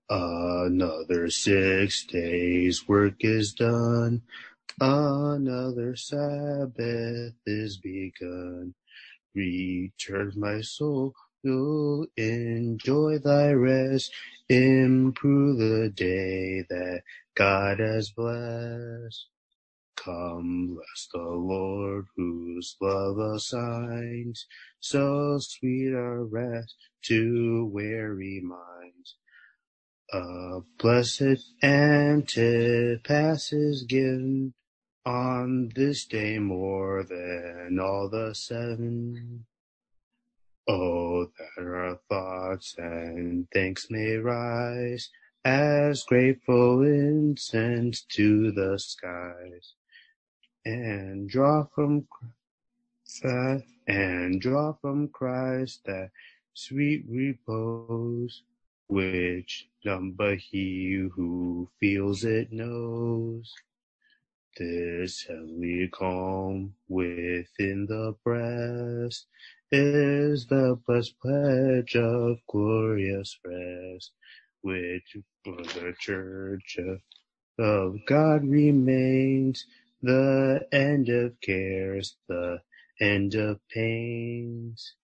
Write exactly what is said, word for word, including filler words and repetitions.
Another six days work is done. Another Sabbath is begun. Return, my soul, you'll enjoy thy rest. Improve the day that God has blessed. Come, bless the Lord, whose love assigns so sweet a rest to weary minds. A blessed antipas is given on this day more than all the seven. Oh, that our thoughts and thanks may rise as grateful incense to the skies, and draw from Christ, and draw from Christ that sweet repose, which none but he who feels it knows. This heavenly calm within the breast is the blessed pledge of glorious rest, which for the church of, of God remains the end of cares, the end of pains.